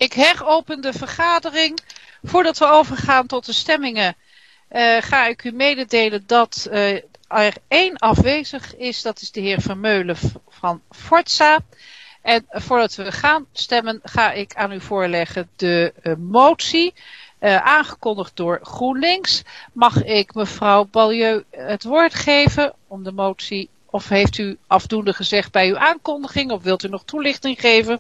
Ik heropen de vergadering. Voordat we overgaan tot de stemmingen ga ik u mededelen dat er 1 afwezig is. Dat is de heer Vermeulen van Forza. En voordat we gaan stemmen ga ik aan u voorleggen de motie. Aangekondigd door GroenLinks. Mag ik mevrouw Balieu het woord geven om de motie? Of heeft u afdoende gezegd bij uw aankondiging? Of wilt u nog toelichting geven?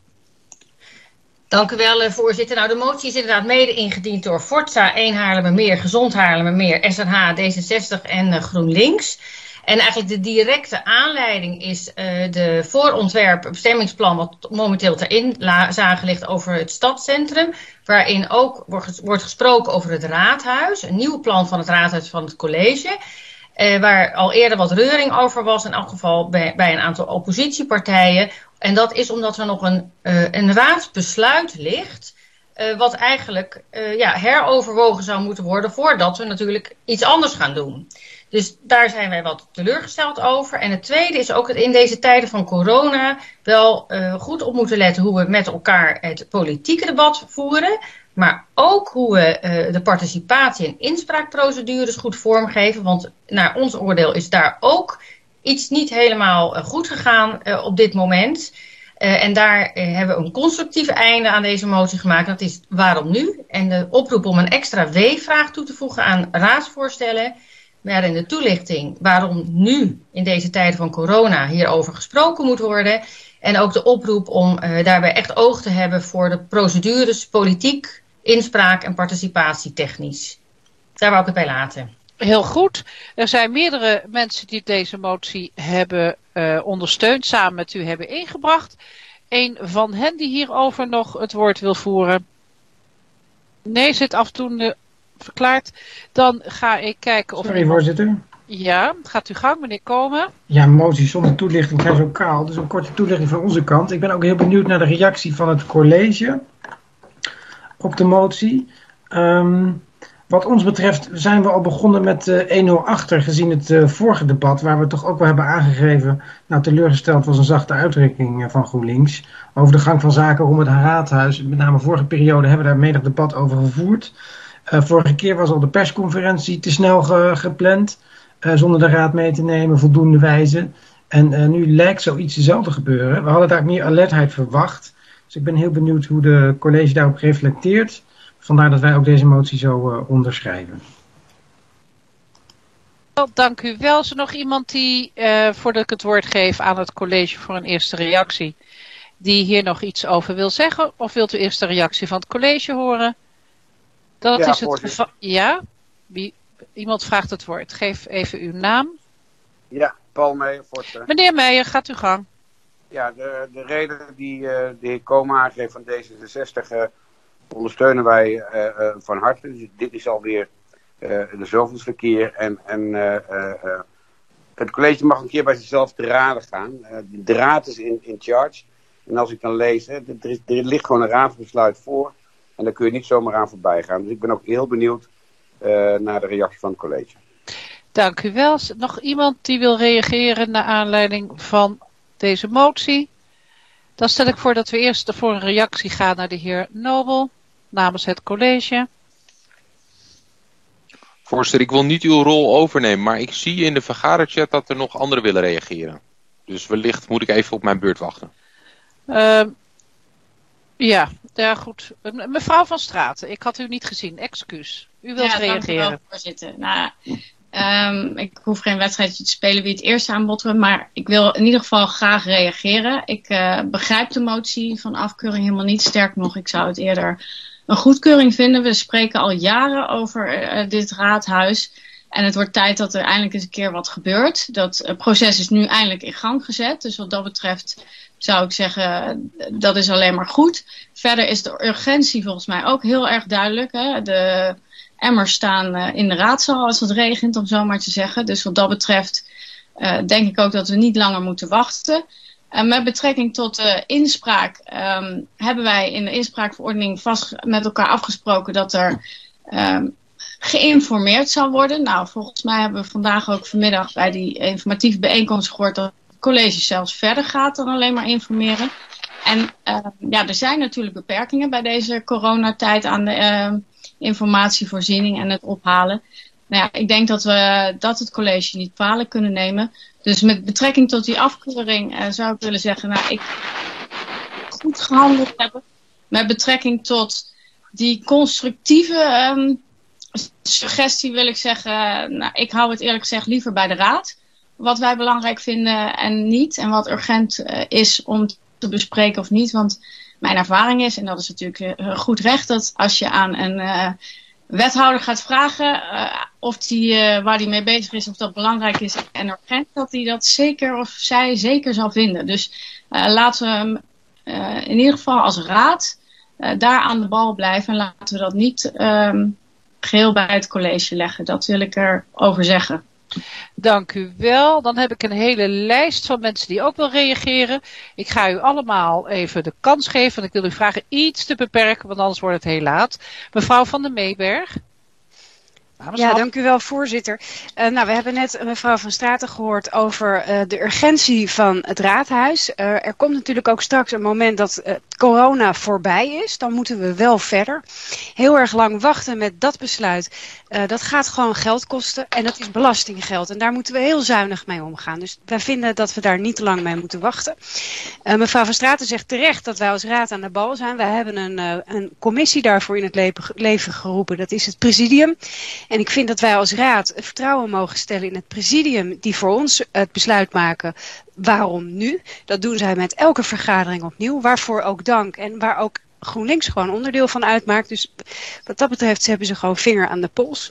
Dank u wel, voorzitter. Nou, de motie is inderdaad mede ingediend door Forza, 1 Haarlemmermeer, Gezond Haarlemmermeer, SNH, D66 en GroenLinks. En eigenlijk de directe aanleiding is de voorontwerp bestemmingsplan wat momenteel ter inzage ligt over het stadscentrum. Waarin ook wordt gesproken over het raadhuis, een nieuw plan van het raadhuis van het college. Waar al eerder wat reuring over was, in elk geval bij een aantal oppositiepartijen. En dat is omdat er nog een raadsbesluit ligt, wat eigenlijk heroverwogen zou moeten worden voordat we natuurlijk iets anders gaan doen. Dus daar zijn wij wat teleurgesteld over. En het tweede is ook dat in deze tijden van corona wel goed op moeten letten hoe we met elkaar het politieke debat voeren. Maar ook hoe we de participatie- en inspraakprocedures goed vormgeven. Want naar ons oordeel is daar ook iets niet helemaal goed gegaan op dit moment. En daar hebben we een constructief einde aan deze motie gemaakt. Dat is waarom nu? En de oproep om een extra W-vraag toe te voegen aan raadsvoorstellen. Waarin de toelichting waarom nu in deze tijden van corona hierover gesproken moet worden. En ook de oproep om daarbij echt oog te hebben voor de procedures, politiek, inspraak en participatie technisch. Daar wou ik het bij laten. Heel goed. Er zijn meerdere mensen die deze motie hebben ondersteund, samen met u hebben ingebracht. Een van hen die hierover nog het woord wil voeren. Nee, zit afdoende verklaard. Dan ga ik kijken of... Sorry, voorzitter. Ja, gaat u gang, meneer Komen. Ja, motie zonder toelichting zijn zo kaal. Dus een korte toelichting van onze kant. Ik ben ook heel benieuwd naar de reactie van het college op de motie. Wat ons betreft zijn we al begonnen met 1-0 achter gezien het vorige debat, waar we toch ook wel hebben aangegeven, nou teleurgesteld was een zachte uitdrukking van GroenLinks, over de gang van zaken rond het raadhuis. Met name vorige periode hebben we daar menig debat over gevoerd. Vorige keer was al de persconferentie te snel gepland, zonder de raad mee te nemen, voldoende wijze. En nu lijkt zoiets hetzelfde gebeuren. We hadden daar meer alertheid verwacht. Dus ik ben heel benieuwd hoe de college daarop reflecteert. Vandaar dat wij ook deze motie zo onderschrijven. Dank u wel. Is er nog iemand die, voordat ik het woord geef aan het college voor een eerste reactie, die hier nog iets over wil zeggen? Of wilt u eerst de reactie van het college horen? Dat ja, is het geval. Ja? Iemand vraagt het woord. Geef even uw naam. Ja, Paul Meijer, Forza. Meneer Meijer, gaat uw gang. Ja, de reden die de heer Komen aangeeft van D66 ondersteunen wij van harte. Dus dit is alweer de zoveelste keer. En het college mag een keer bij zichzelf te raden gaan. De raad is in charge. En als ik dan lees, er ligt gewoon een raadsbesluit voor. En daar kun je niet zomaar aan voorbij gaan. Dus ik ben ook heel benieuwd naar de reactie van het college. Dank u wel. Is er nog iemand die wil reageren naar aanleiding van deze motie? Dan stel ik voor dat we eerst voor een reactie gaan naar de heer Nobel namens het college. Voorzitter, ik wil niet uw rol overnemen, maar ik zie in de vergaderchat dat er nog anderen willen reageren. Dus wellicht moet ik even op mijn beurt wachten. Ja, goed. Mevrouw van Straten, ik had u niet gezien. Excuus. U wilt reageren. Dank u wel, voorzitter. Nou, ik hoef geen wedstrijdje te spelen wie het eerst aanbotteren, maar ik wil in ieder geval graag reageren. Ik begrijp de motie van afkeuring helemaal niet. Sterk nog, ik zou het eerder een goedkeuring vinden. We spreken al jaren over dit raadhuis. En het wordt tijd dat er eindelijk eens een keer wat gebeurt. Dat proces is nu eindelijk in gang gezet. Dus wat dat betreft zou ik zeggen, dat is alleen maar goed. Verder is de urgentie volgens mij ook heel erg duidelijk. Hè? De emmers staan in de raadzaal als het regent, om zo maar te zeggen. Dus wat dat betreft denk ik ook dat we niet langer moeten wachten. Met betrekking tot de inspraak hebben wij in de inspraakverordening vast met elkaar afgesproken dat er geïnformeerd zal worden. Nou, volgens mij hebben we vandaag ook vanmiddag bij die informatieve bijeenkomst gehoord dat het college zelfs verder gaat dan alleen maar informeren. En er zijn natuurlijk beperkingen bij deze coronatijd aan de informatievoorziening en het ophalen. Nou ja, ik denk dat we het college niet kwalijk kunnen nemen. Dus met betrekking tot die afkeuring zou ik willen zeggen, ik goed gehandeld hebben. Met betrekking tot die constructieve suggestie wil ik zeggen, ik hou het eerlijk gezegd liever bij de raad. Wat wij belangrijk vinden en niet. En wat urgent is om te bespreken of niet. Want mijn ervaring is, en dat is natuurlijk goed recht, dat als je aan een wethouder gaat vragen waar die mee bezig is, of dat belangrijk is en urgent, dat hij dat zeker of zij zeker zal vinden. Dus laten we hem in ieder geval als raad daar aan de bal blijven. En laten we dat niet geheel bij het college leggen. Dat wil ik erover zeggen. Dank u wel. Dan heb ik een hele lijst van mensen die ook wil reageren. Ik ga u allemaal even de kans geven. En ik wil u vragen iets te beperken, want anders wordt het heel laat. Mevrouw Van der Meeberg. Ja, dank u wel, voorzitter. We hebben net mevrouw Van Straten gehoord over de urgentie van het raadhuis. Er komt natuurlijk ook straks een moment dat corona voorbij is. Dan moeten we wel verder. Heel erg lang wachten met dat besluit. Dat gaat gewoon geld kosten en dat is belastinggeld. En daar moeten we heel zuinig mee omgaan. Dus wij vinden dat we daar niet te lang mee moeten wachten. Mevrouw Van Straten zegt terecht dat wij als raad aan de bal zijn. Wij hebben een commissie daarvoor in het leven geroepen. Dat is het presidium. En ik vind dat wij als raad vertrouwen mogen stellen in het presidium die voor ons het besluit maken. Waarom nu? Dat doen zij met elke vergadering opnieuw. Waarvoor ook dank en waar ook GroenLinks gewoon onderdeel van uitmaakt. Dus wat dat betreft hebben ze gewoon vinger aan de pols.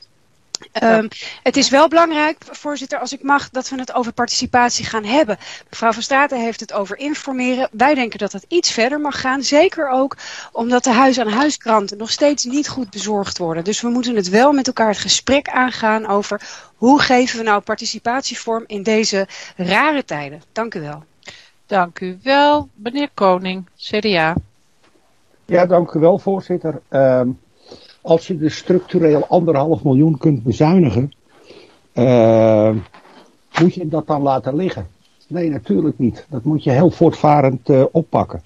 Het is wel belangrijk, voorzitter, als ik mag, dat we het over participatie gaan hebben. Mevrouw Van Straten heeft het over informeren. Wij denken dat het iets verder mag gaan. Zeker ook omdat de huis-aan-huiskranten nog steeds niet goed bezorgd worden. Dus we moeten het wel met elkaar het gesprek aangaan over hoe geven we nou participatievorm in deze rare tijden. Dank u wel. Dank u wel. Meneer Koning, CDA. Ja, dank u wel, voorzitter. Als je dus structureel 1,5 miljoen kunt bezuinigen, moet je dat dan laten liggen? Nee, natuurlijk niet. Dat moet je heel voortvarend oppakken.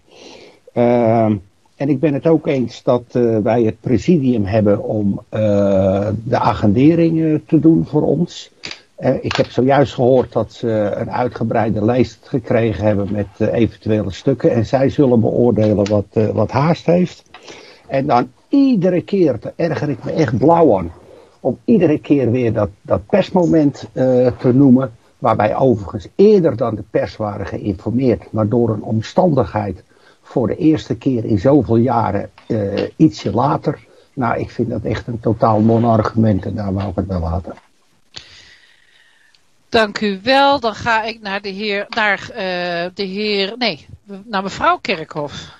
En ik ben het ook eens dat wij het presidium hebben om de agendering te doen voor ons. Ik heb zojuist gehoord dat ze een uitgebreide lijst gekregen hebben met eventuele stukken. En zij zullen beoordelen wat haast heeft. En dan iedere keer, daar erger ik me echt blauw aan, om iedere keer weer dat persmoment te noemen, waarbij overigens eerder dan de pers waren geïnformeerd, maar door een omstandigheid voor de eerste keer in zoveel jaren ietsje later. Nou, ik vind dat echt een totaal non-argument en daar wou ik het bij laten. Dank u wel. Dan ga ik naar naar mevrouw Kerkhoff.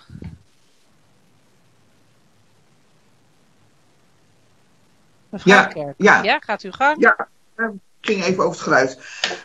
Mevrouw Kerkhoff. Ja, gaat uw gang. Ja, ik ging even over het geluid.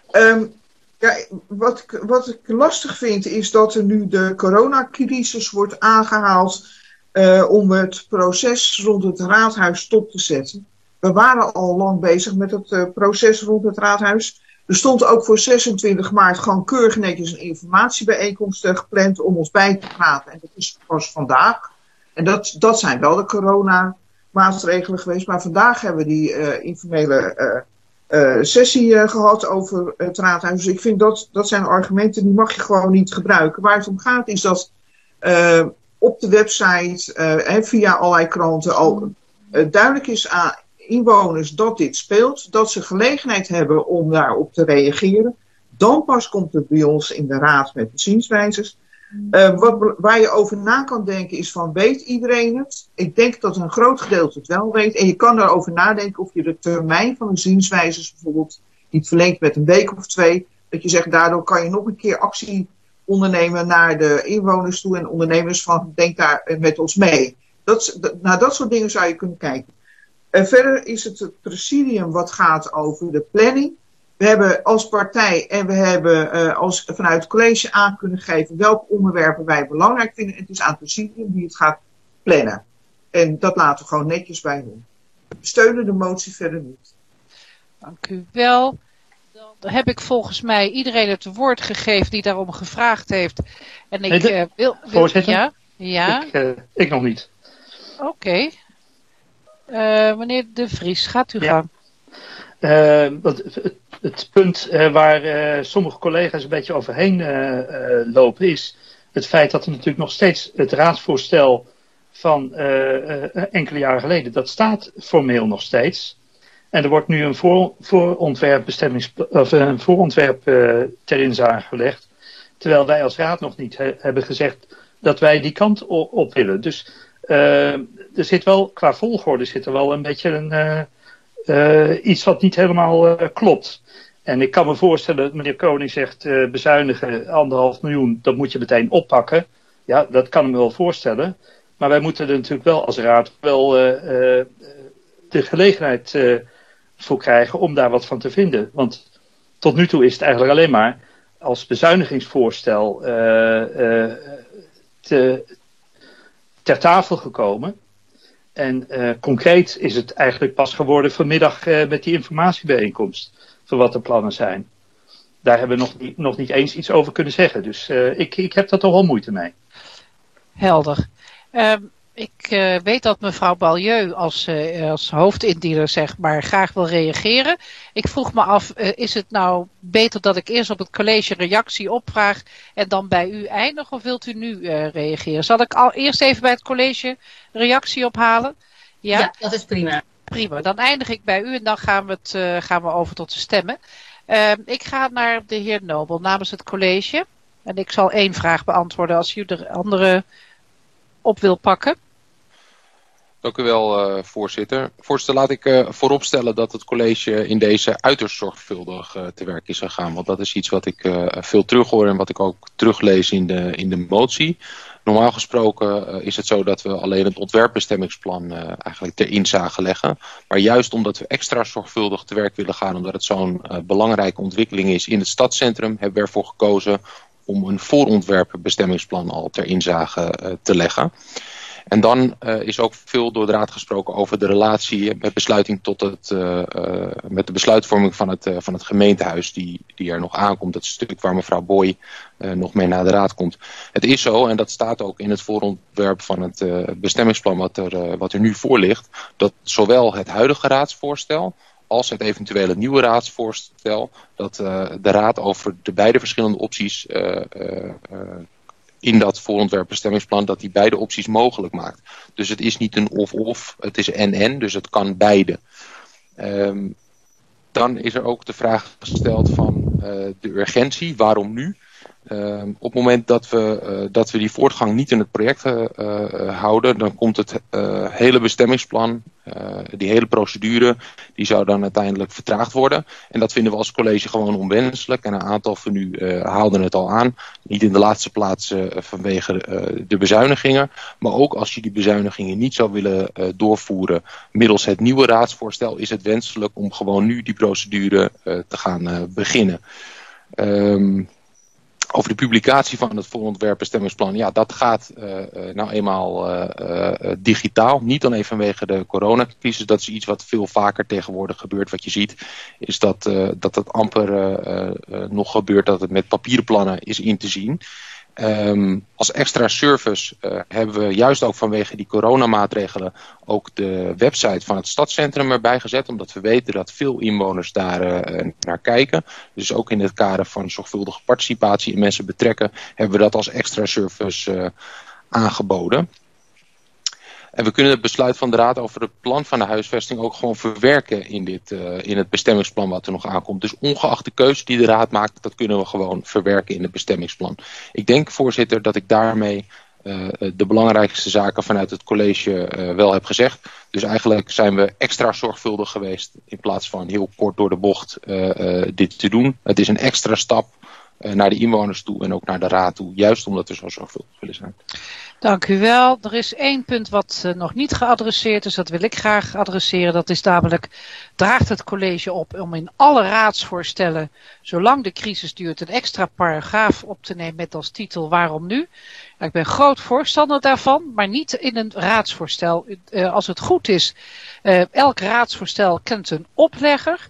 Wat ik lastig vind is dat er nu de coronacrisis wordt aangehaald om het proces rond het raadhuis stop te zetten. We waren al lang bezig met het proces rond het raadhuis. Er stond ook voor 26 maart gewoon keurig netjes een informatiebijeenkomst gepland om ons bij te praten. En dat is pas vandaag. En dat zijn wel de coronamaatregelen geweest. Maar vandaag hebben we die informele sessie gehad over het raadhuis. Dus ik vind dat zijn argumenten die mag je gewoon niet gebruiken. Waar het om gaat is dat op de website via allerlei kranten al duidelijk is aan inwoners dat dit speelt. Dat ze gelegenheid hebben om daarop te reageren. Dan pas komt het bij ons in de raad met de zienswijzes. Waar je over na kan denken is van, weet iedereen het? Ik denk dat een groot gedeelte het wel weet. En je kan daarover nadenken of je de termijn van de zienswijzes bijvoorbeeld niet verlengt met een week of 2. Dat je zegt, daardoor kan je nog een keer actie ondernemen naar de inwoners toe en ondernemers van, denk daar met ons mee. Naar dat soort dingen zou je kunnen kijken. Verder is het presidium wat gaat over de planning. We hebben als partij en we hebben vanuit het college aan kunnen geven welke onderwerpen wij belangrijk vinden. En het is aan het presidium die het gaat plannen. En dat laten we gewoon netjes bij doen. We steunen de motie verder niet. Dank u wel. Dan heb ik volgens mij iedereen het woord gegeven die daarom gevraagd heeft. En ik wil... Voorzitter? Ja? Ik nog niet. Oké. Meneer De Vries, gaat u gang. Het punt waar sommige collega's een beetje overheen lopen is het feit dat er natuurlijk nog steeds het raadsvoorstel van enkele jaren geleden, dat staat formeel nog steeds. En er wordt nu een voorontwerp ter inzage gelegd. Terwijl wij als raad nog niet hebben gezegd dat wij die kant op willen. Dus er zit wel, qua volgorde zit er wel een beetje iets wat niet helemaal klopt. En ik kan me voorstellen dat meneer Koning zegt bezuinigen 1,5 miljoen, dat moet je meteen oppakken. Ja, dat kan ik me wel voorstellen. Maar wij moeten er natuurlijk wel als raad wel de gelegenheid voor krijgen om daar wat van te vinden. Want tot nu toe is het eigenlijk alleen maar als bezuinigingsvoorstel ter tafel gekomen. En concreet is het eigenlijk pas geworden vanmiddag met die informatiebijeenkomst van wat de plannen zijn. Daar hebben we nog niet eens iets over kunnen zeggen. Dus ik heb daar toch wel moeite mee. Helder. Ik weet dat mevrouw Balieu als hoofdindiener zeg maar graag wil reageren. Ik vroeg me af, is het nou beter dat ik eerst op het college reactie opvraag en dan bij u eindig, of wilt u nu reageren? Zal ik eerst even bij het college reactie ophalen? Ja, dat is prima. Prima, dan eindig ik bij u en dan gaan we over tot de stemmen. Ik ga naar de heer Nobel namens het college. En ik zal 1 vraag beantwoorden als u de andere op wil pakken. Dank u wel, voorzitter. Voorzitter, laat ik vooropstellen dat het college in deze uiterst zorgvuldig te werk is gegaan. Want dat is iets wat ik veel terughoor en wat ik ook teruglees in de motie. Normaal gesproken is het zo dat we alleen het ontwerpbestemmingsplan eigenlijk ter inzage leggen. Maar juist omdat we extra zorgvuldig te werk willen gaan, omdat het zo'n belangrijke ontwikkeling is in het stadscentrum, hebben we ervoor gekozen om een voorontwerpbestemmingsplan al ter inzage te leggen. En dan is ook veel door de raad gesproken over de relatie met besluiting tot met de besluitvorming van het gemeentehuis die er nog aankomt. Dat is het stuk waar mevrouw Boy nog mee naar de raad komt. Het is zo, en dat staat ook in het voorontwerp van het bestemmingsplan wat er nu voor ligt, dat zowel het huidige raadsvoorstel als het eventuele nieuwe raadsvoorstel, dat de raad over de beide verschillende opties in dat voorontwerpbestemmingsplan, dat die beide opties mogelijk maakt. Dus het is niet een of-of, het is en, dus het kan beide. Dan is er ook de vraag gesteld van de urgentie, waarom nu? Op het moment dat we die voortgang niet in het project houden, dan komt het hele bestemmingsplan, die hele procedure, die zou dan uiteindelijk vertraagd worden. En dat vinden we als college gewoon onwenselijk. En een aantal van u haalden het al aan. Niet in de laatste plaats vanwege de bezuinigingen. Maar ook als je die bezuinigingen niet zou willen doorvoeren middels het nieuwe raadsvoorstel, is het wenselijk om gewoon nu die procedure te gaan beginnen. Over de publicatie van het voorontwerpbestemmingsplan, ja, dat gaat nou eenmaal digitaal. Niet alleen vanwege de coronacrisis, dat is iets wat veel vaker tegenwoordig gebeurt. Wat je ziet is dat het amper nog gebeurt dat het met papieren plannen is in te zien. Als extra service hebben we juist ook vanwege die coronamaatregelen ook de website van het stadscentrum erbij gezet. Omdat we weten dat veel inwoners daar naar kijken. Dus ook in het kader van zorgvuldige participatie en mensen betrekken hebben we dat als extra service aangeboden. En we kunnen het besluit van de raad over het plan van de huisvesting ook gewoon verwerken in het bestemmingsplan wat er nog aankomt. Dus ongeacht de keuze die de raad maakt, dat kunnen we gewoon verwerken in het bestemmingsplan. Ik denk, voorzitter, dat ik daarmee de belangrijkste zaken vanuit het college wel heb gezegd. Dus eigenlijk zijn we extra zorgvuldig geweest in plaats van heel kort door de bocht dit te doen. Het is een extra stap naar de inwoners toe en ook naar de raad toe, juist omdat we zo zorgvuldig willen zijn. Dank u wel. Er is 1 punt wat nog niet geadresseerd is, dat wil ik graag adresseren. Dat is namelijk, draagt het college op om in alle raadsvoorstellen, zolang de crisis duurt, een extra paragraaf op te nemen met als titel waarom nu? Ik ben groot voorstander daarvan, maar niet in een raadsvoorstel. Als het goed is, elk raadsvoorstel kent een oplegger.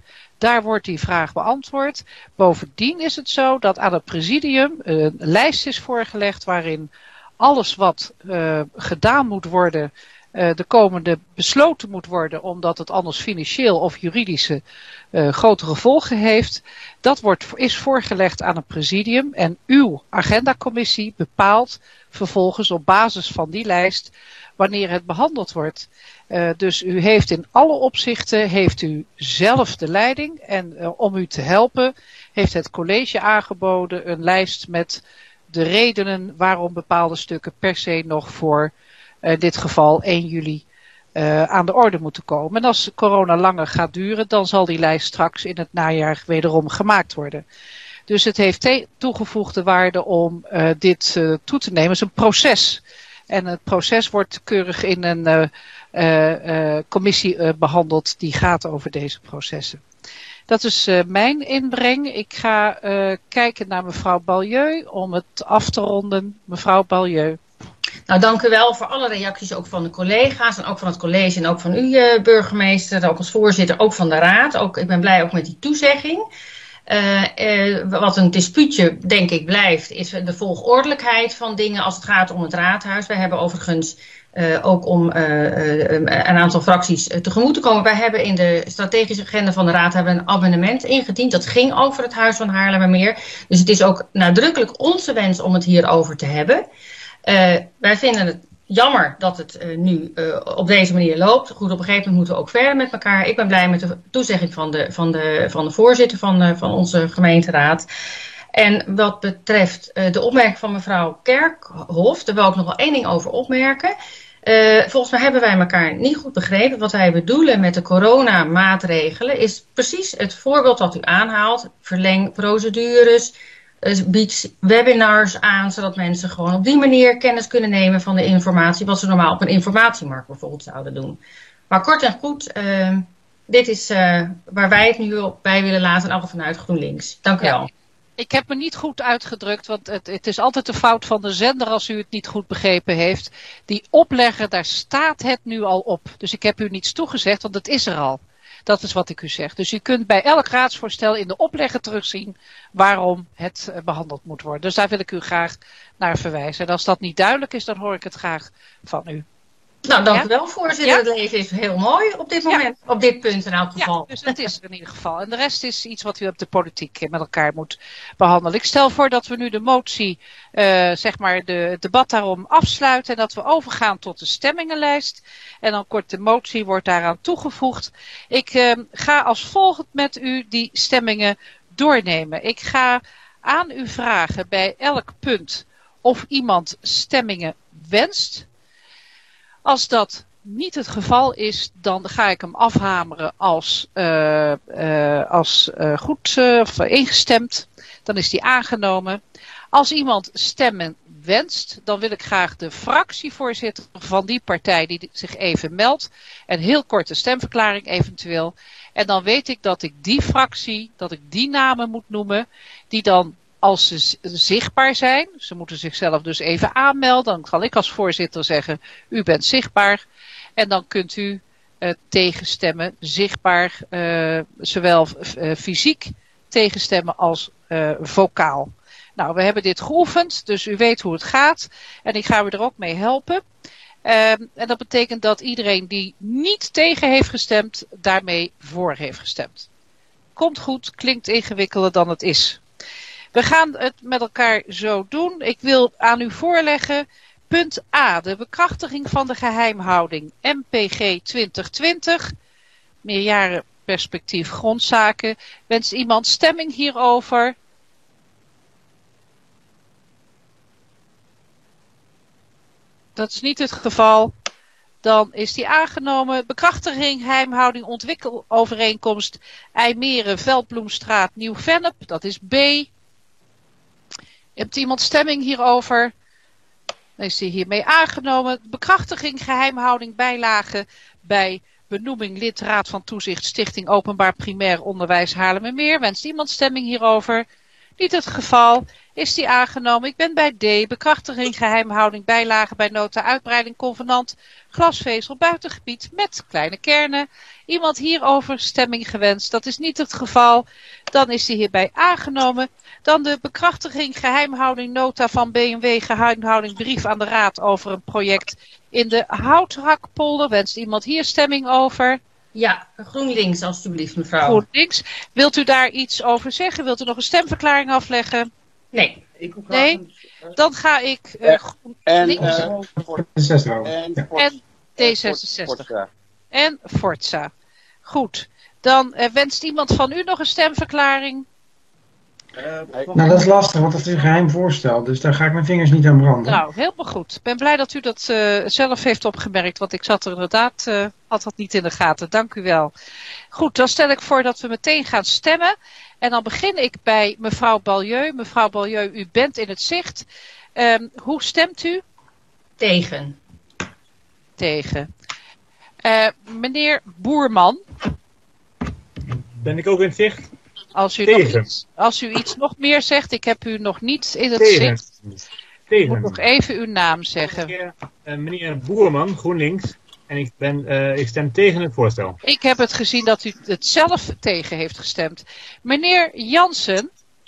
Daar wordt die vraag beantwoord. Bovendien is het zo dat aan het presidium een lijst is voorgelegd waarin alles wat gedaan moet worden, de komende besloten moet worden, omdat het anders financieel of juridische grote gevolgen heeft. Dat is voorgelegd aan het presidium en uw agendacommissie bepaalt vervolgens op basis van die lijst wanneer het behandeld wordt. Dus u heeft in alle opzichten zelf de leiding en om u te helpen heeft het college aangeboden een lijst met de redenen waarom bepaalde stukken per se nog voor in dit geval 1 juli aan de orde moeten komen. En als corona langer gaat duren, dan zal die lijst straks in het najaar wederom gemaakt worden. Dus het heeft toegevoegde waarde om dit toe te nemen. Het is een proces. En het proces wordt keurig in een commissie behandeld die gaat over deze processen. Dat is mijn inbreng. Ik ga kijken naar mevrouw Ballieu om het af te ronden. Mevrouw Ballieu. Nou, dank u wel voor alle reacties ook van de collega's en ook van het college en ook van u burgemeester, ook als voorzitter, ook van de raad. Ik ben blij ook met die toezegging. Wat een dispuutje denk ik blijft is de volgordelijkheid van dingen als het gaat om het raadhuis. Wij hebben overigens ook om een aantal fracties tegemoet te komen. Wij hebben in de strategische agenda van de raad een amendement ingediend. Dat ging over het Huis van Haarlemmermeer. Dus het is ook nadrukkelijk onze wens om het hierover te hebben. Wij vinden het jammer dat het nu op deze manier loopt. Goed, op een gegeven moment moeten we ook verder met elkaar. Ik ben blij met de toezegging van de voorzitter van onze gemeenteraad. En wat betreft de opmerking van mevrouw Kerkhof, daar wil ik nog wel 1 ding over opmerken. Volgens mij hebben wij elkaar niet goed begrepen. Wat wij bedoelen met de coronamaatregelen is precies het voorbeeld wat u aanhaalt. Verleng procedures, bied webinars aan, zodat mensen gewoon op die manier kennis kunnen nemen van de informatie, wat ze normaal op een informatiemarkt bijvoorbeeld zouden doen. Maar kort en goed, dit is waar wij het nu op bij willen laten, en ook vanuit GroenLinks. Dank u wel. Ik heb me niet goed uitgedrukt, want het is altijd de fout van de zender als u het niet goed begrepen heeft. Die oplegger, daar staat het nu al op. Dus ik heb u niets toegezegd, want het is er al. Dat is wat ik u zeg. Dus u kunt bij elk raadsvoorstel in de oplegger terugzien waarom het behandeld moet worden. Dus daar wil ik u graag naar verwijzen. En als dat niet duidelijk is, dan hoor ik het graag van u. Nou, dank u wel, voorzitter. Ja? Het leven is heel mooi op dit moment, op dit punt in elk geval. Ja, dus dat is er in ieder geval. En de rest is iets wat u op de politiek met elkaar moet behandelen. Ik stel voor dat we nu de motie, het debat daarom afsluiten en dat we overgaan tot de stemmingenlijst. En dan kort de motie wordt daaraan toegevoegd. Ik ga als volgt met u die stemmingen doornemen. Ik ga aan u vragen bij elk punt of iemand stemmingen wenst. Als dat niet het geval is, dan ga ik hem afhameren als goed of ingestemd. Dan is die aangenomen. Als iemand stemmen wenst, dan wil ik graag de fractievoorzitter van die partij die zich even meldt. Een heel korte stemverklaring eventueel. En dan weet ik dat ik die fractie, dat ik die namen moet noemen, die dan als ze zichtbaar zijn, ze moeten zichzelf dus even aanmelden, dan zal ik als voorzitter zeggen, u bent zichtbaar. En dan kunt u tegenstemmen, zichtbaar, zowel fysiek tegenstemmen als vocaal. Nou, we hebben dit geoefend, dus u weet hoe het gaat. En ik ga u er ook mee helpen. En dat betekent dat iedereen die niet tegen heeft gestemd, daarmee voor heeft gestemd. Komt goed, klinkt ingewikkelder dan het is. We gaan het met elkaar zo doen. Ik wil aan u voorleggen punt A, de bekrachtiging van de geheimhouding MPG 2020, meerjarenperspectief grondzaken. Wenst iemand stemming hierover? Dat is niet het geval. Dan is die aangenomen. Bekrachtiging, geheimhouding, ontwikkelovereenkomst IJmeren, Veldbloemstraat, Nieuw-Vennep. Dat is B. Hebt iemand stemming hierover? Dan is die hiermee aangenomen. Bekrachtiging, geheimhouding, bijlage bij benoeming lid Raad van Toezicht Stichting Openbaar Primair Onderwijs Haarlemmermeer. Wenst iemand stemming hierover? Niet het geval. Is die aangenomen? Ik ben bij D. Bekrachtiging, geheimhouding, bijlage bij nota, uitbreiding, convenant, glasvezel, buitengebied met kleine kernen. Iemand hierover stemming gewenst? Dat is niet het geval. Dan is die hierbij aangenomen. Dan de bekrachtiging, geheimhouding, nota van B&W, geheimhouding, brief aan de Raad over een project in de Houthakpolder. Wenst iemand hier stemming over? Ja, GroenLinks alstublieft mevrouw. GroenLinks. Wilt u daar iets over zeggen? Wilt u nog een stemverklaring afleggen? Nee. Nee? Dan ga ik GroenLinks en D66. En Forza. Goed. Dan wenst iemand van u nog een stemverklaring? Nou, dat is lastig, want dat is een geheim voorstel. Dus daar ga ik mijn vingers niet aan branden. Nou, helemaal goed. Ik ben blij dat u dat zelf heeft opgemerkt. Want ik zat er inderdaad, had dat niet in de gaten. Dank u wel. Goed, dan stel ik voor dat we meteen gaan stemmen. En dan begin ik bij mevrouw Balieu. Mevrouw Balieu, u bent in het zicht. Hoe stemt u? Tegen. Tegen. Meneer Boerman. Ben ik ook in het zicht? Als u iets nog meer zegt, ik heb u nog niet in het zicht. Ik moet nog even uw naam zeggen. Meneer Boerman, GroenLinks. En ik stem tegen het voorstel. Ik heb het gezien dat u het zelf tegen heeft gestemd. Meneer Jansen.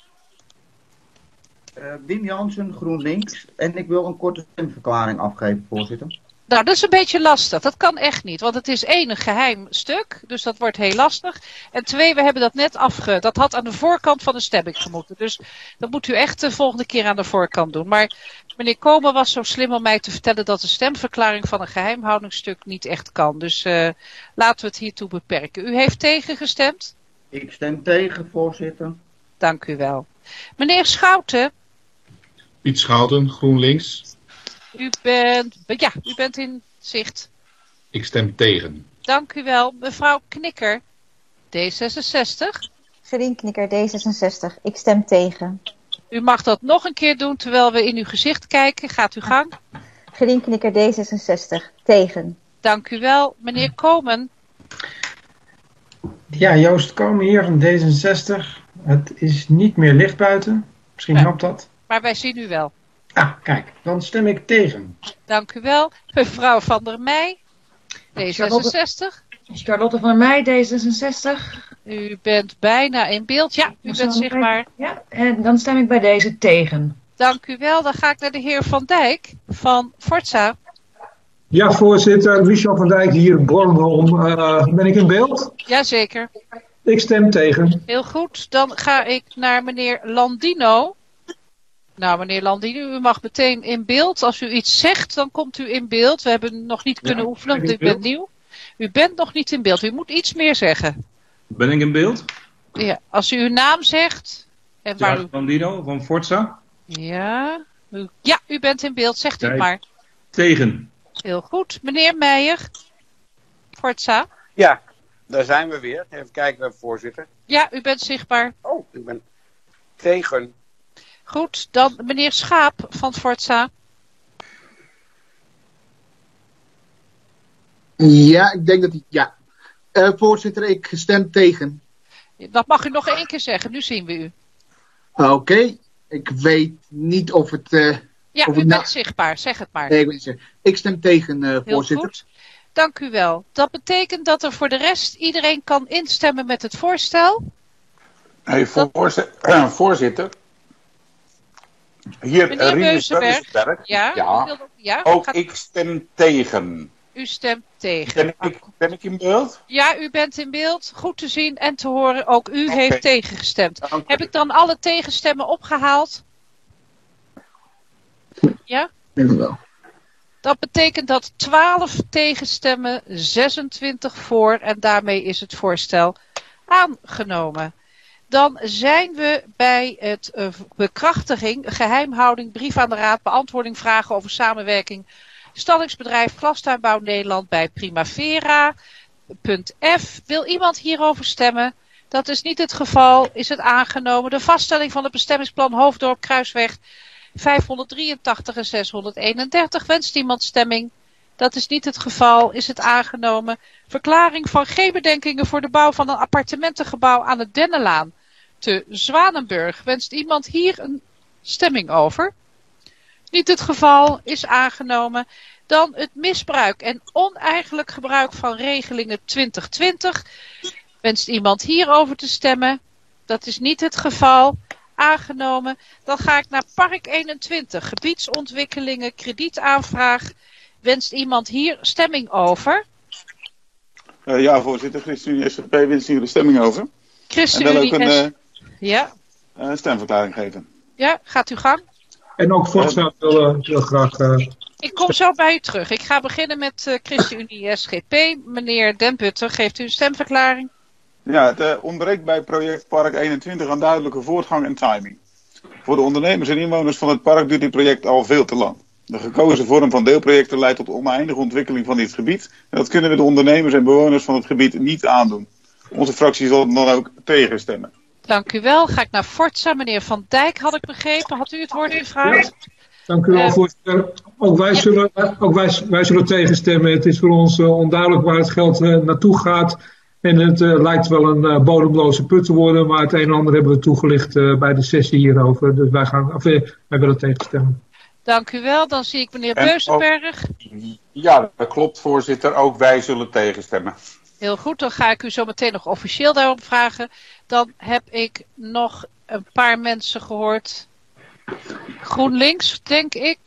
Wim Jansen, GroenLinks. En ik wil een korte stemverklaring afgeven, voorzitter. Nou, dat is een beetje lastig. Dat kan echt niet. Want het is één, een geheim stuk. Dus dat wordt heel lastig. En twee, we hebben dat net dat had aan de voorkant van de stemming gemoeten. Dus dat moet u echt de volgende keer aan de voorkant doen. Maar meneer Komen was zo slim om mij te vertellen dat de stemverklaring van een geheimhoudingsstuk niet echt kan. Dus laten we het hiertoe beperken. U heeft tegen gestemd? Ik stem tegen, voorzitter. Dank u wel. Meneer Schouten. Piet Schouten, GroenLinks. U bent in zicht. Ik stem tegen. Dank u wel. Mevrouw Knikker, D66. Gerien Knikker, D66. Ik stem tegen. U mag dat nog een keer doen terwijl we in uw gezicht kijken. Gaat uw gang. Gerien Knikker, D66. Tegen. Dank u wel. Meneer Komen. Ja, Joost Komen hier van D66. Het is niet meer licht buiten. Misschien helpt dat. Maar wij zien u wel. Ah, kijk, dan stem ik tegen. Dank u wel. Mevrouw Van der Meij, D66. Charlotte van der Meij, D66. U bent bijna in beeld. Ja, u bent zichtbaar. Ja, en dan stem ik bij deze tegen. Dank u wel. Dan ga ik naar de heer Van Dijk van Forza. Ja, voorzitter. Michel van Dijk hier, Bornholm. Ben ik in beeld? Jazeker. Ik stem tegen. Heel goed. Dan ga ik naar meneer Landino. Nou, meneer Landino, u mag meteen in beeld. Als u iets zegt, dan komt u in beeld. We hebben nog niet kunnen oefenen, want u bent nieuw. U bent nog niet in beeld. U moet iets meer zeggen. Ben ik in beeld? Ja, als u uw naam zegt. En waar u... Landino van Forza. Ja, u bent in beeld. Zegt u maar. Tegen. Heel goed. Meneer Meijer, Forza. Ja, daar zijn we weer. Even kijken, voorzitter. Ja, u bent zichtbaar. Oh, ik ben tegen. Goed, dan meneer Schaap van Forza. Ja, ik denk dat voorzitter, ik stem tegen. Dat mag u nog één keer zeggen, nu zien we u. Oké, ik weet niet of het... u bent zichtbaar, zeg het maar. Nee, ik stem tegen, voorzitter. Heel goed, dank u wel. Dat betekent dat er voor de rest iedereen kan instemmen met het voorstel. Hey, voorzitter. Hier, meneer Beuzenberg. Ook ik stem tegen. U stemt tegen. Ben ik in beeld? Ja, u bent in beeld. Goed te zien en te horen. Ook u heeft tegengestemd. Heb ik dan alle tegenstemmen opgehaald? Ja? Wel. Dat betekent dat 12 tegenstemmen, 26 voor en daarmee is het voorstel aangenomen. Dan zijn we bij het bekrachtiging, geheimhouding, brief aan de Raad, beantwoording vragen over samenwerking, stallingsbedrijf, glastuinbouw Nederland bij Primavera. Punt F. Wil iemand hierover stemmen? Dat is niet het geval. Is het aangenomen? De vaststelling van het bestemmingsplan Hoofddorp Kruisweg 583 en 631. Wenst iemand stemming? Dat is niet het geval. Is het aangenomen? Verklaring van geen bedenkingen voor de bouw van een appartementengebouw aan de Dennelaan te Zwanenburg. Wenst iemand hier een stemming over? Niet het geval, is aangenomen. Dan het misbruik en oneigenlijk gebruik van regelingen 2020. Wenst iemand hierover te stemmen? Dat is niet het geval. Aangenomen. Dan ga ik naar Park 21. Gebiedsontwikkelingen, kredietaanvraag. Wenst iemand hier stemming over? Ja, voorzitter. ChristenUnie SGP wenst hier de stemming over. ChristenUnie en wil ook een stemverklaring geven. Ja, gaat uw gang. En ook Forza wil graag... Ik kom zo bij u terug. Ik ga beginnen met ChristenUnie SGP. Meneer Den Butter, geeft u een stemverklaring? Ja, het ontbreekt bij project Park 21 aan duidelijke voortgang en timing. Voor de ondernemers en inwoners van het park duurt dit project al veel te lang. De gekozen vorm van deelprojecten leidt tot oneindige ontwikkeling van dit gebied. En dat kunnen we de ondernemers en bewoners van het gebied niet aandoen. Onze fractie zal dan ook tegenstemmen. Dank u wel. Ga ik naar Forza. Meneer Van Dijk had ik begrepen. Had u het woord gevraagd? Ja. Dank u wel, voorzitter. Ook wij zullen tegenstemmen. Het is voor ons onduidelijk waar het geld naartoe gaat. En het lijkt wel een bodemloze put te worden. Maar het een en ander hebben we toegelicht bij de sessie hierover. Dus wij willen tegenstemmen. Dank u wel. Dan zie ik meneer Beuzenberg. Ja, dat klopt, voorzitter. Ook wij zullen tegenstemmen. Heel goed, dan ga ik u zo meteen nog officieel daarop vragen. Dan heb ik nog een paar mensen gehoord. GroenLinks, denk ik.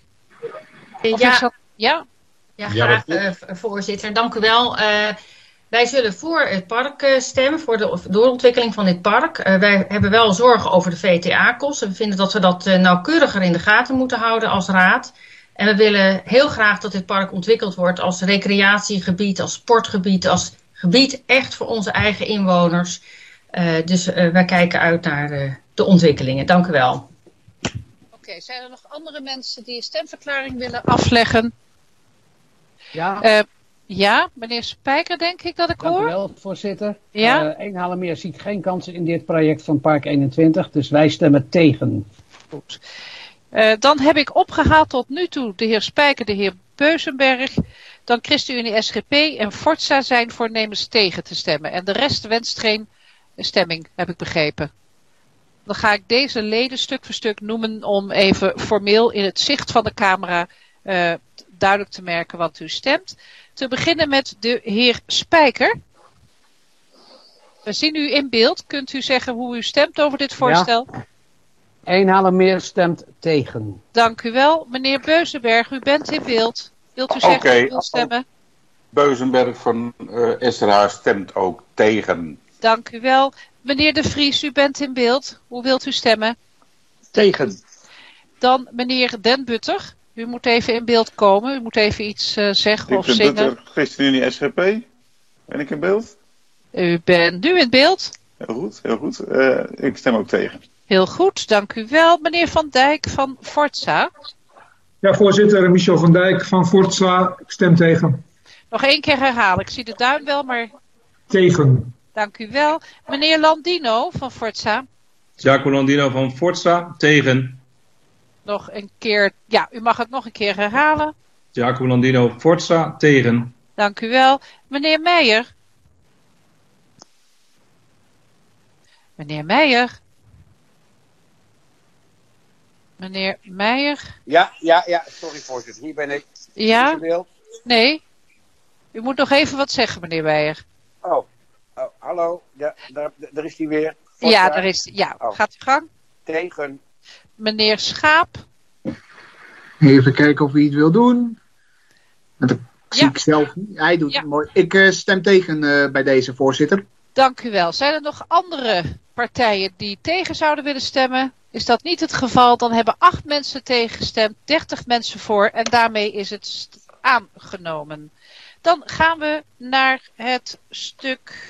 Ja, graag, voorzitter. Dank u wel. Wij zullen voor het park stemmen, voor de doorontwikkeling van dit park. Wij hebben wel zorgen over de VTA-kosten. We vinden dat we dat nauwkeuriger in de gaten moeten houden als raad. En we willen heel graag dat dit park ontwikkeld wordt als recreatiegebied, als sportgebied, als gebied echt voor onze eigen inwoners. Dus wij kijken uit naar de ontwikkelingen. Dank u wel. Oké, zijn er nog andere mensen die een stemverklaring willen afleggen? Ja. Ja, meneer Spijker denk ik dat ik hoor. Dank u wel, voorzitter. Ja? Eenhalemeer ziet geen kansen in dit project van Park 21, dus wij stemmen tegen. Goed. Dan heb ik opgehaald tot nu toe de heer Spijker, de heer Beuzenberg. Dan ChristenUnie SGP en Forza zijn voornemens tegen te stemmen. En de rest wenst geen stemming, heb ik begrepen. Dan ga ik deze leden stuk voor stuk noemen om even formeel in het zicht van de camera duidelijk te merken wat u stemt. Te beginnen met de heer Spijker. We zien u in beeld. Kunt u zeggen hoe u stemt over dit voorstel? Ja. Eenhalemeer stemt tegen. Dank u wel. Meneer Beuzenberg, u bent in beeld. Wilt u zeggen hoe u wilt stemmen? Beuzenberg van SRH stemt ook tegen. Dank u wel. Meneer De Vries, u bent in beeld. Hoe wilt u stemmen? Tegen. Dan meneer Den Butter. U moet even in beeld komen. U moet even iets zeggen of zingen. Butter, ChristenUnie SGP. Ben ik in beeld? U bent nu in beeld. Heel goed, heel goed. Ik stem ook tegen. Heel goed, dank u wel. Meneer Van Dijk van Forza. Ja, voorzitter, Michel van Dijk van Forza. Ik stem tegen. Nog één keer herhalen. Ik zie de duim wel, maar... Tegen. Dank u wel. Meneer Landino van Forza. Jaco Landino van Forza. Tegen. Nog een keer... Ja, u mag het nog een keer herhalen. Jaco Landino Forza. Tegen. Dank u wel. Meneer Meijer. Meneer Meijer. Meneer Meijer. Ja, sorry voorzitter. Hier ben ik. Ja? Nee. U moet nog even wat zeggen, meneer Meijer. Oh, hallo. Ja, daar is hij weer. Ja, daar is hij. Ja, gaat u gang. Tegen. Meneer Schaap. Even kijken of hij iets wil doen. Dat zie ik zelf niet. Hij doet het mooi. Ik stem tegen bij deze voorzitter. Dank u wel. Zijn er nog andere partijen die tegen zouden willen stemmen? Is dat niet het geval, dan hebben 8 mensen tegengestemd, 30 mensen voor en daarmee is het aangenomen. Dan gaan we naar het stuk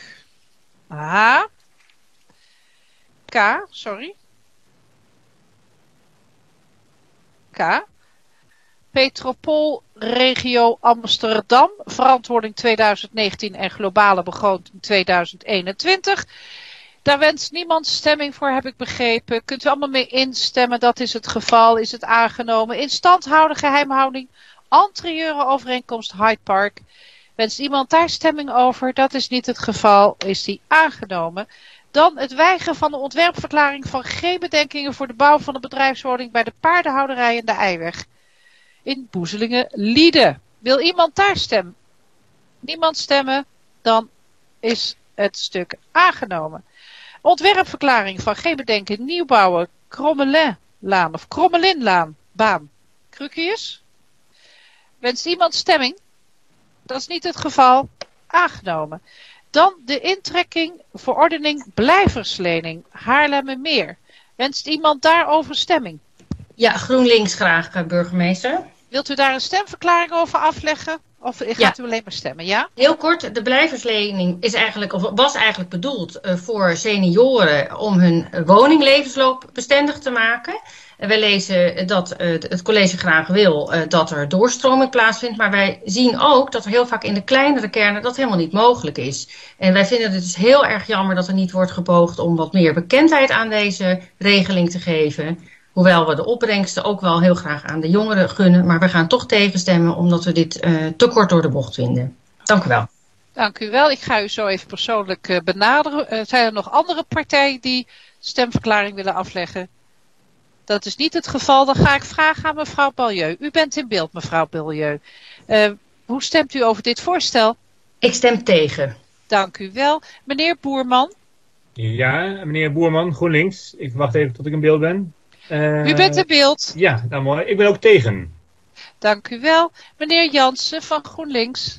K. Metropoolregio Amsterdam, verantwoording 2019 en globale begroting 2021. Daar wenst niemand stemming voor, heb ik begrepen. Kunt u allemaal mee instemmen, dat is het geval, is het aangenomen. Instandhouden, geheimhouding, interieurovereenkomst Hyde Park. Wenst iemand daar stemming over, dat is niet het geval, is die aangenomen. Dan het weigeren van de ontwerpverklaring van geen bedenkingen voor de bouw van een bedrijfswoning bij de paardenhouderij en de Eiweg. In Boezelingen-Lieden. Wil iemand daar stemmen? Niemand stemmen, dan is het stuk aangenomen. Ontwerpverklaring van geen bedenken nieuwbouwen Krommelinlaan of Krommelinlaan baan. Krukius? Wenst iemand stemming? Dat is niet het geval. Aangenomen. Dan de intrekking verordening blijverslening Haarlemmermeer. Wenst iemand daarover stemming? Ja, GroenLinks graag, burgemeester. Wilt u daar een stemverklaring over afleggen? Of gaat u alleen maar stemmen, ja? Heel kort, de blijverslening was eigenlijk bedoeld voor senioren om hun woninglevensloop bestendig te maken. We lezen dat het college graag wil dat er doorstroming plaatsvindt. Maar wij zien ook dat er heel vaak in de kleinere kernen dat helemaal niet mogelijk is. En wij vinden het dus heel erg jammer dat er niet wordt geboogd om wat meer bekendheid aan deze regeling te geven. Hoewel we de opbrengsten ook wel heel graag aan de jongeren gunnen. Maar we gaan toch tegenstemmen omdat we dit te kort door de bocht vinden. Dank u wel. Dank u wel. Ik ga u zo even persoonlijk benaderen. Zijn er nog andere partijen die stemverklaring willen afleggen? Dat is niet het geval. Dan ga ik vragen aan mevrouw Balieu. U bent in beeld, mevrouw Balieu. Hoe stemt u over dit voorstel? Ik stem tegen. Dank u wel. Meneer Boerman? Ja, meneer Boerman, GroenLinks. Ik wacht even tot ik in beeld ben. U bent in beeld. Ja, nou mooi. Ik ben ook tegen. Dank u wel. Meneer Jansen van GroenLinks.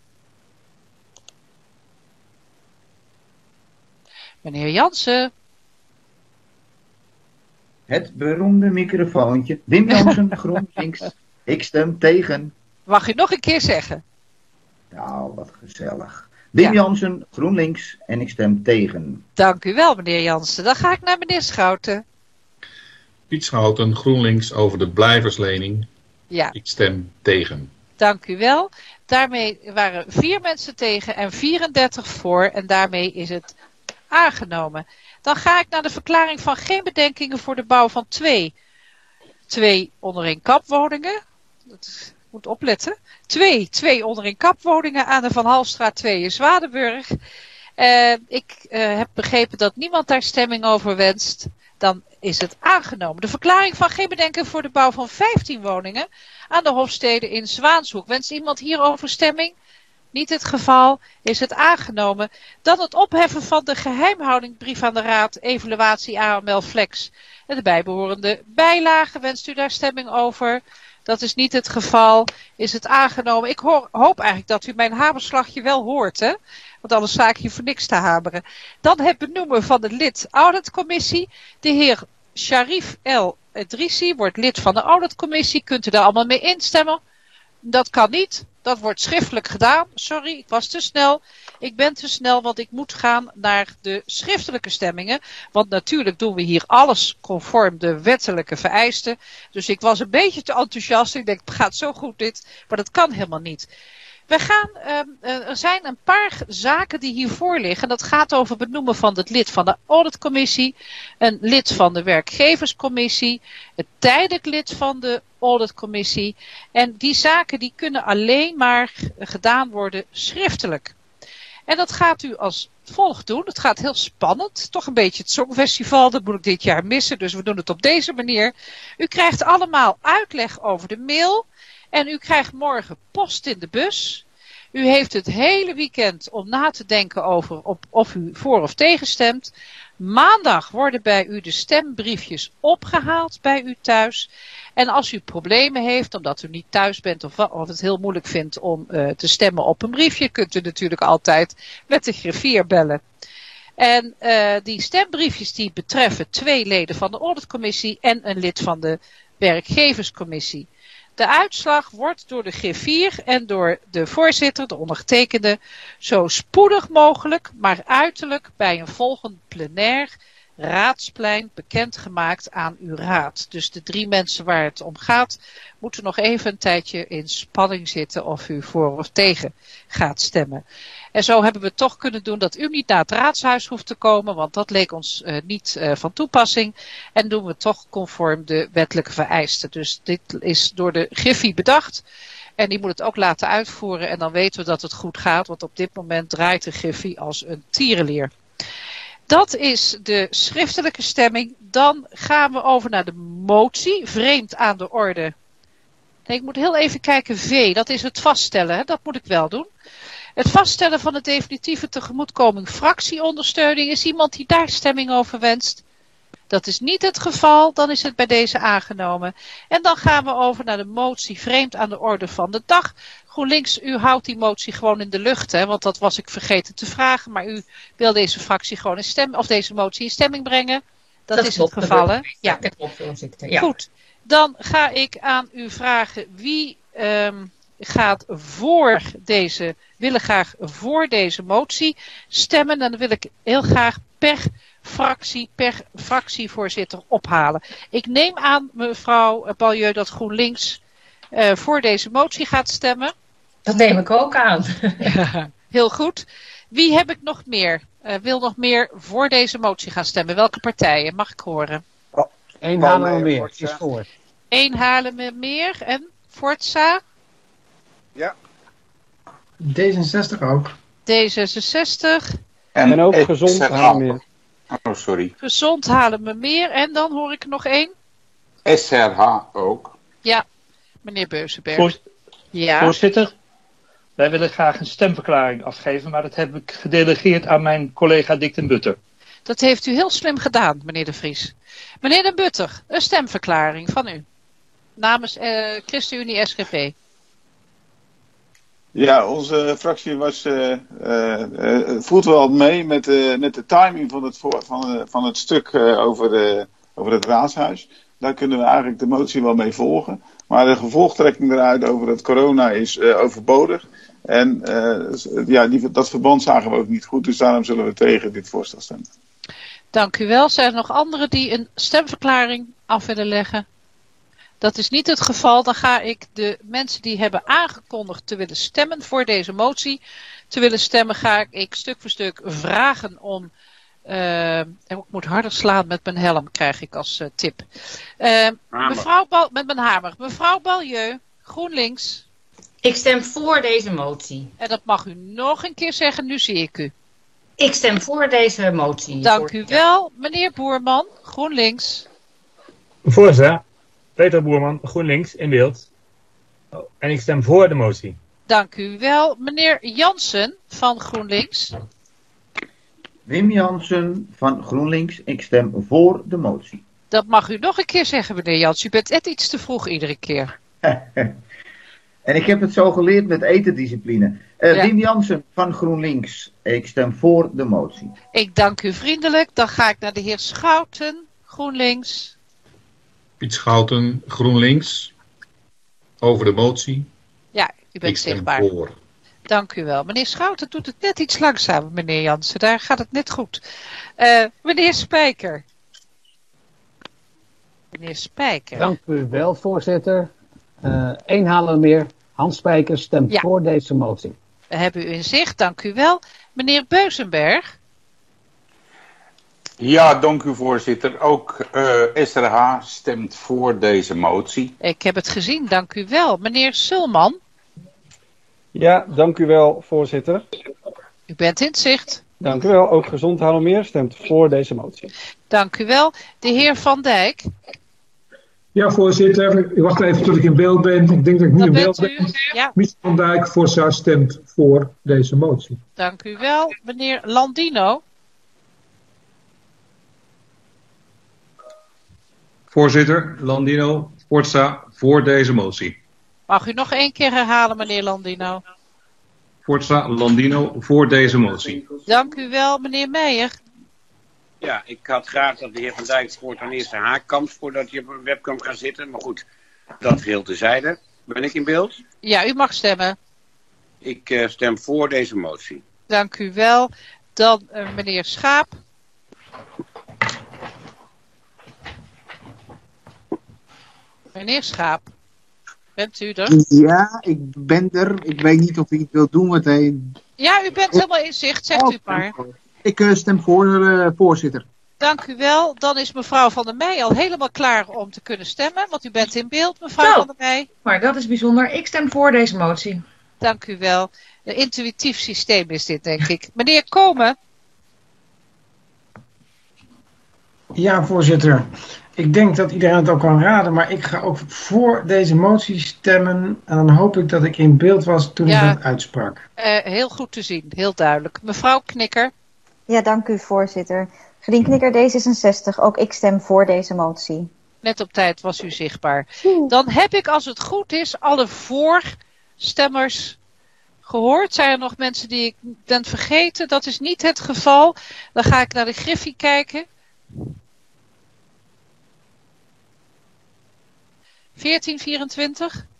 Meneer Jansen. Het beroemde microfoontje. Wim Jansen, GroenLinks. Ik stem tegen. Mag u nog een keer zeggen? Nou, wat gezellig. Wim Jansen, GroenLinks. En ik stem tegen. Dank u wel, meneer Jansen. Dan ga ik naar meneer Schouten. Piet Schouten, GroenLinks, over de blijverslening. Ja. Ik stem tegen. Dank u wel. Daarmee waren 4 mensen tegen en 34 voor. En daarmee is het aangenomen. Dan ga ik naar de verklaring van geen bedenkingen voor de bouw van 2 onder-één-kap-woningen. Dat moet opletten. 2 onder-één-kap-woningen aan de Van Halstraat 2 in Zwaardenburg. Ik heb begrepen dat niemand daar stemming over wenst. Dan is het aangenomen. De verklaring van geen bedenken voor de bouw van 15 woningen aan de Hofstede in Zwaanshoek. Wenst iemand hierover stemming? Niet het geval, is het aangenomen. Dan het opheffen van de geheimhoudingbrief aan de Raad, evaluatie AML Flex. En de bijbehorende bijlagen, wenst u daar stemming over? Dat is niet het geval, is het aangenomen. Ik hoop eigenlijk dat u mijn hamerslagje wel hoort, hè? Want anders sta ik hier voor niks te hameren. Dan het benoemen van de lid auditcommissie. De heer Sharif El Edrissi wordt lid van de auditcommissie. Kunt u daar allemaal mee instemmen? Dat kan niet. Dat wordt schriftelijk gedaan. Sorry, ik was te snel. Ik ben te snel, want ik moet gaan naar de schriftelijke stemmingen. Want natuurlijk doen we hier alles conform de wettelijke vereisten. Dus ik was een beetje te enthousiast. Ik denk, het gaat zo goed dit. Maar dat kan helemaal niet. Er zijn een paar zaken die hiervoor liggen. Dat gaat over het benoemen van het lid van de auditcommissie, een lid van de werkgeverscommissie, het tijdelijk lid van de auditcommissie. En die zaken die kunnen alleen maar gedaan worden schriftelijk. En dat gaat u als volgt doen. Het gaat heel spannend. Toch een beetje het Songfestival. Dat moet ik dit jaar missen. Dus we doen het op deze manier. U krijgt allemaal uitleg over de mail. En u krijgt morgen post in de bus. U heeft het hele weekend om na te denken over of u voor of tegen stemt. Maandag worden bij u de stembriefjes opgehaald bij u thuis. En als u problemen heeft, omdat u niet thuis bent of het heel moeilijk vindt om te stemmen op een briefje, kunt u natuurlijk altijd met de griffier bellen. En die stembriefjes die betreffen 2 leden van de auditcommissie en een lid van de werkgeverscommissie. De uitslag wordt door de griffier en door de voorzitter, de ondergetekende, zo spoedig mogelijk, maar uiterlijk bij een volgend plenair raadsplein bekendgemaakt aan uw raad. Dus de 3 mensen waar het om gaat, moeten nog even een tijdje in spanning zitten of u voor of tegen gaat stemmen. En zo hebben we toch kunnen doen dat u niet naar het raadshuis hoeft te komen, want dat leek ons niet van toepassing. En doen we toch conform de wettelijke vereisten. Dus dit is door de Griffie bedacht. En die moet het ook laten uitvoeren en dan weten we dat het goed gaat, want op dit moment draait de Griffie als een tierenlier. Dat is de schriftelijke stemming. Dan gaan we over naar de motie. Vreemd aan de orde. Nee, ik moet heel even kijken. V, dat is het vaststellen. Hè? Dat moet ik wel doen. Het vaststellen van de definitieve tegemoetkoming fractieondersteuning. Is iemand die daar stemming over wenst? Dat is niet het geval. Dan is het bij deze aangenomen. En dan gaan we over naar de motie vreemd aan de orde van de dag. GroenLinks, u houdt die motie gewoon in de lucht, hè? Want dat was ik vergeten te vragen. Maar u wil deze fractie gewoon deze motie in stemming brengen. Dat is het geval, hè? Ja. Ja. Goed. Dan ga ik aan u vragen wie willen graag voor deze motie stemmen. En dan wil ik heel graag per fractievoorzitter ophalen. Ik neem aan, mevrouw Ballieu, dat GroenLinks voor deze motie gaat stemmen. Dat neem ik ook aan. Heel goed. Wie heb ik nog meer? Wil nog meer voor deze motie gaan stemmen? Welke partijen? Mag ik horen? 1 Haarlemmermeer is voor. 1 Haarlemmermeer en Forza? Ja. D66 ook. D66. En ook Gezond Haarlemmermeer. Oh, sorry. Gezond Haarlemmermeer. En dan hoor ik nog 1. SRH ook. Ja, meneer Beuzenberg. Ja. Voorzitter, wij willen graag een stemverklaring afgeven, maar dat heb ik gedelegeerd aan mijn collega Dick den Butter. Dat heeft u heel slim gedaan, meneer de Vries. Meneer den Butter, een stemverklaring van u. Namens ChristenUnie SGP. Ja, onze fractie voelt wel mee met de timing van het stuk over het raadshuis. Daar kunnen we eigenlijk de motie wel mee volgen. Maar de gevolgtrekking eruit over het corona is overbodig. En dat verband zagen we ook niet goed. Dus daarom zullen we tegen dit voorstel stemmen. Dank u wel. Zijn er nog anderen die een stemverklaring af willen leggen? Dat is niet het geval. Dan ga ik de mensen die hebben aangekondigd te willen stemmen voor deze motie te willen stemmen, ga ik stuk voor stuk vragen om... ik moet harder slaan met mijn helm, krijg ik als tip. Met mijn hamer. Mevrouw Ballieu, GroenLinks. Ik stem voor deze motie. En dat mag u nog een keer zeggen, nu zie ik u. Ik stem voor deze motie. Dank u wel. Meneer Boerman, GroenLinks. Voorzitter, Peter Boerman, GroenLinks, in beeld. En ik stem voor de motie. Dank u wel. Meneer Jansen van GroenLinks. Wim Jansen van GroenLinks, ik stem voor de motie. Dat mag u nog een keer zeggen, meneer Jansen. U bent net iets te vroeg iedere keer. En ik heb het zo geleerd met etendiscipline. Wim Jansen van GroenLinks, ik stem voor de motie. Ik dank u vriendelijk. Dan ga ik naar de heer Schouten, GroenLinks. Piet Schouten, GroenLinks, over de motie. Ja, u bent zichtbaar. Ik stem voor. Dank u wel. Meneer Schouten doet het net iets langzamer, meneer Jansen. Daar gaat het net goed. Meneer Spijker. Meneer Spijker. Dank u wel, voorzitter. 1 Haarlemmermeer, Hans Spijker stemt voor deze motie. We hebben u in zicht, dank u wel. Meneer Beuzenberg. Ja, dank u voorzitter. Ook SRH stemt voor deze motie. Ik heb het gezien, dank u wel. Meneer Sulman. Ja, dank u wel, voorzitter. U bent in het zicht. Dank u wel. Ook Gezond Haarlemmermeer stemt voor deze motie. Dank u wel. De heer Van Dijk. Ja, voorzitter. Ik wacht even tot ik in beeld ben. Ik denk dat ik nu in beeld ben. Ja. Mies van Dijk, Forza, stemt voor deze motie. Dank u wel. Meneer Landino. Voorzitter, Landino, Forza, voor deze motie. Mag u nog 1 keer herhalen, meneer Landino? Forza, Landino, voor deze motie. Dank u wel, meneer Meijer. Ja, ik had graag dat de heer Van Dijk voortaan eerst de haak kampt voordat je op een webcam gaat zitten. Maar goed, dat geheel tezijde. Ben ik in beeld? Ja, u mag stemmen. Ik stem voor deze motie. Dank u wel. Dan meneer Schaap. Meneer Schaap, bent u er? Ja, ik ben er. Ik weet niet of ik het wil doen meteen. Ja, u bent helemaal in zicht, zegt u maar. Ik stem voor, voorzitter. Dank u wel. Dan is mevrouw Van der Meij al helemaal klaar om te kunnen stemmen, want u bent in beeld, mevrouw Van der Meij. Maar dat is bijzonder. Ik stem voor deze motie. Dank u wel. Een intuïtief systeem is dit, denk ik. Meneer Komen. Ja, voorzitter. Ik denk dat iedereen het ook kan raden, maar ik ga ook voor deze motie stemmen. En dan hoop ik dat ik in beeld was toen ik dat uitsprak. Heel goed te zien, heel duidelijk. Mevrouw Knikker. Ja, dank u, voorzitter. Grienknikker D66, ook ik stem voor deze motie. Net op tijd was u zichtbaar. Dan heb ik, als het goed is, alle voorstemmers gehoord. Zijn er nog mensen die ik ben vergeten? Dat is niet het geval. Dan ga ik naar de griffie kijken. 1424.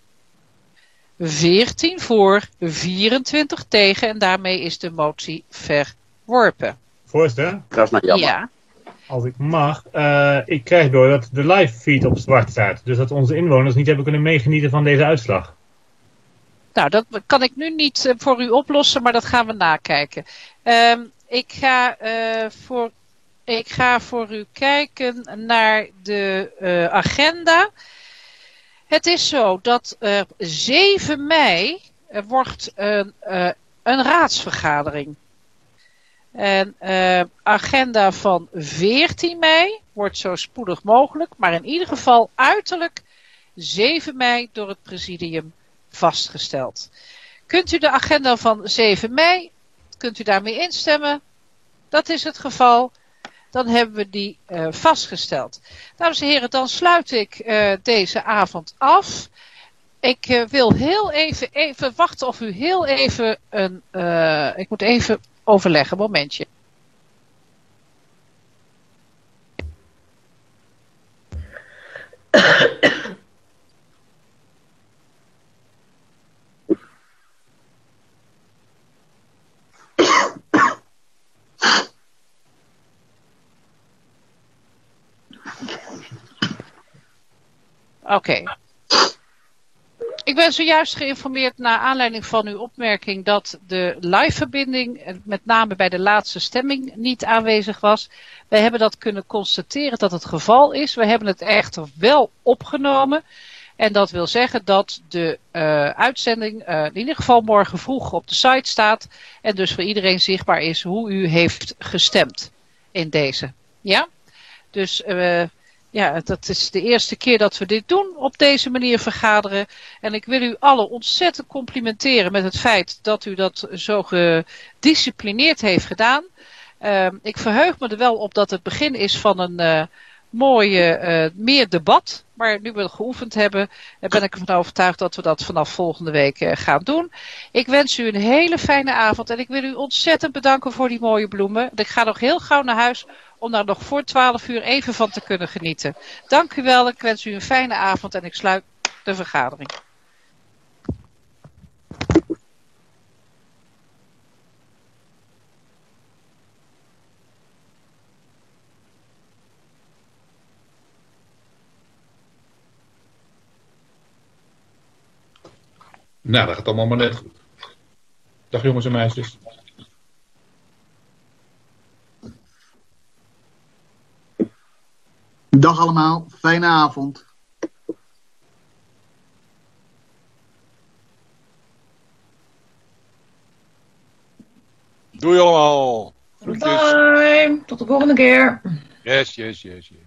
14 voor, 24 tegen en daarmee is de motie verworpen. Voorzitter? Dat is nou jammer. Ja. Als ik mag, ik krijg door dat de live feed op zwart staat. Dus dat onze inwoners niet hebben kunnen meegenieten van deze uitslag. Nou, dat kan ik nu niet voor u oplossen, maar dat gaan we nakijken. Ik ga voor u kijken naar de agenda. Het is zo dat 7 mei wordt een raadsvergadering. En agenda van 14 mei wordt zo spoedig mogelijk, maar in ieder geval uiterlijk 7 mei door het presidium vastgesteld. Kunt u de agenda van 7 mei, kunt u daarmee instemmen? Dat is het geval. Dan hebben we die vastgesteld. Dames en heren, dan sluit ik deze avond af. Ik wil heel even wachten of u heel even ik moet even overleggen, momentje. Oké. Ik ben zojuist geïnformeerd naar aanleiding van uw opmerking dat de live-verbinding, met name bij de laatste stemming, niet aanwezig was. Wij hebben dat kunnen constateren dat het geval is. We hebben het echter wel opgenomen. En dat wil zeggen dat de uitzending in ieder geval morgen vroeg op de site staat. En dus voor iedereen zichtbaar is hoe u heeft gestemd in deze. Ja? Dus ja, dat is de eerste keer dat we dit doen, op deze manier vergaderen. En ik wil u allen ontzettend complimenteren met het feit dat u dat zo gedisciplineerd heeft gedaan. Ik verheug me er wel op dat het begin is van een meer debat. Maar nu we het geoefend hebben, ben ik ervan overtuigd dat we dat vanaf volgende week gaan doen. Ik wens u een hele fijne avond en ik wil u ontzettend bedanken voor die mooie bloemen. Ik ga nog heel gauw naar huis om daar nog voor 12 uur even van te kunnen genieten. Dank u wel, ik wens u een fijne avond en ik sluit de vergadering. Nou, dat gaat allemaal maar net goed. Dag jongens en meisjes. Dag allemaal, fijne avond. Doei allemaal. Bye, tot de volgende keer. Yes.